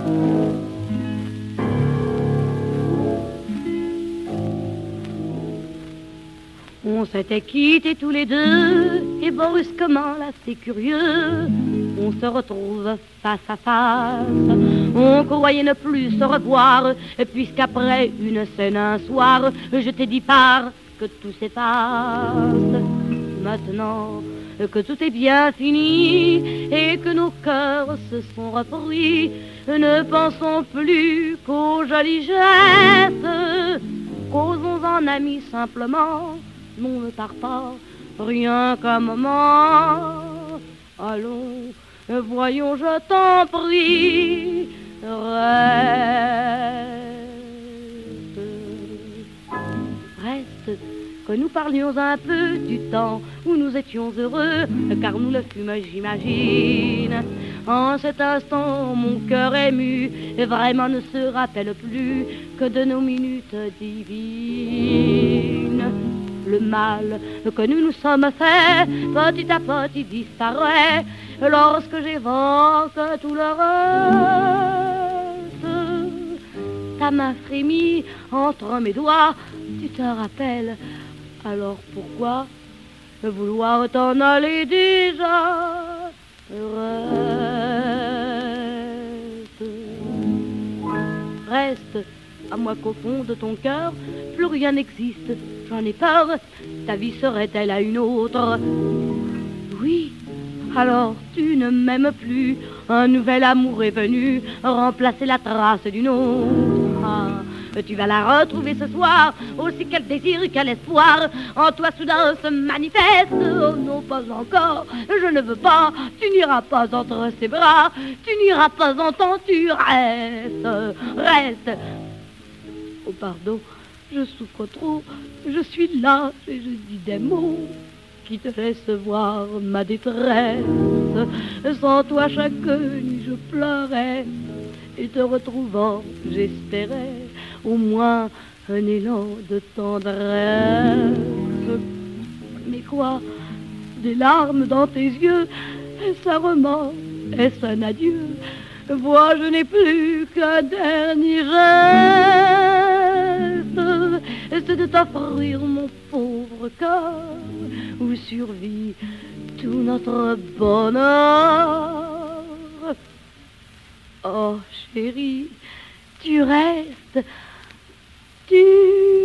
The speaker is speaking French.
On s'était quittés tous les deux, et brusquement, là c'est curieux, on se retrouve face à face. On croyait ne plus se revoir, puisqu'après une scène un soir, je t'ai dit pars que tout s'efface. Maintenant que tout est bien fini et que nos cœurs se sont repris, ne pensons plus qu'aux jolis gestes, causons en amis simplement. Non, ne pars pas, rien qu'un moment. Allons, voyons, je t'en prie, reste, que nous parlions un peu du temps où nous étions heureux, car nous le fûmes, j'imagine. En cet instant, mon cœur ému, vraiment ne se rappelle plus que de nos minutes divines. Le mal que nous nous sommes fait, petit à petit disparaît, lorsque j'évoque tout le reste. Ta main frémit entre mes doigts, tu te rappelles, alors pourquoi vouloir t'en aller déjà? Reste, à moi qu'au fond de ton cœur, plus rien n'existe, j'en ai peur, ta vie serait-elle à une autre? Oui, alors tu ne m'aimes plus, un nouvel amour est venu remplacer la trace d'une autre. Ah, tu vas la retrouver ce soir, aussi quel désir, quel espoir en toi soudain se manifeste. Oh non, pas encore, je ne veux pas, tu n'iras pas entre ses bras, tu n'iras pas, entends-tu? Reste. Oh pardon, je souffre trop, je suis là et je dis des mots qui te laissent voir ma détresse. Sans toi chaque nuit je pleurais, et te retrouvant j'espérais au moins un élan de tendresse. Mais quoi, des larmes dans tes yeux, est-ce un remords, est-ce un adieu? Vois, je n'ai plus qu'un dernier geste, c'est de t'offrir mon pauvre cœur, où survit tout notre bonheur. Oh chérie, tu restes, tu